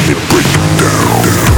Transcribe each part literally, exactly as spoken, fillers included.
it break it down.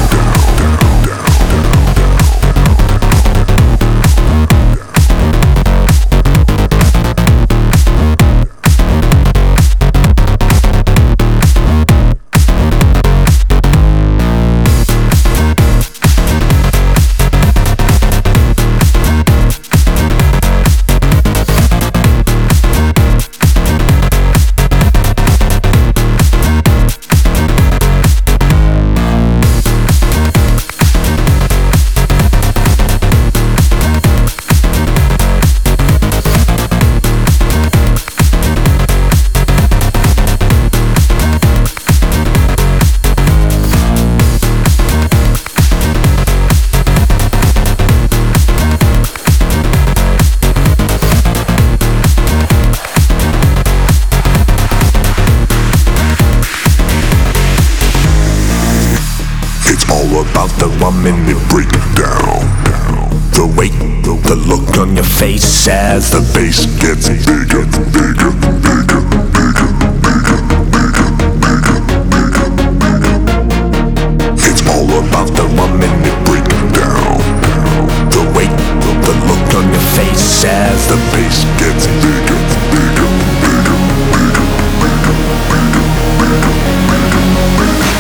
About the one minute break it down. The weight, the look on your face as the bass gets bigger, bigger, bigger, bigger, bigger, bigger, bigger, bigger, bigger. It's all about the one minute break it down. The weight, the look on your face as the bass gets bigger, bigger, bigger, bigger, bigger, bigger, bigger, bigger, bigger.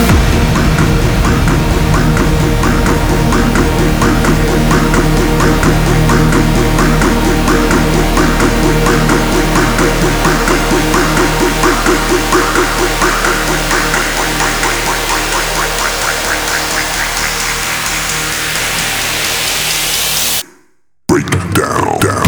Break it down, down.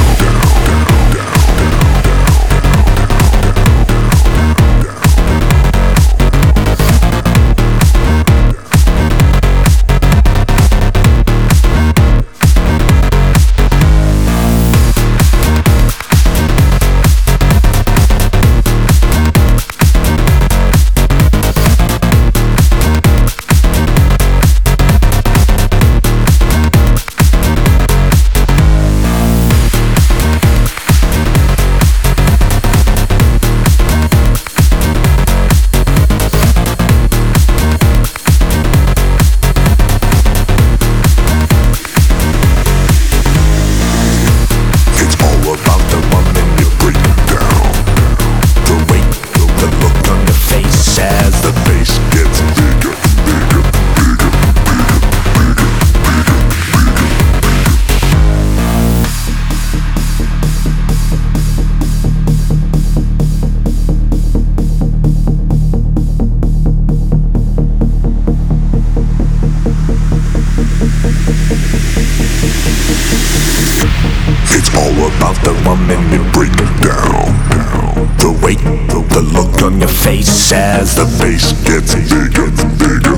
About the one minute break it down. The weight, the look on your face as the bass gets bigger, bigger.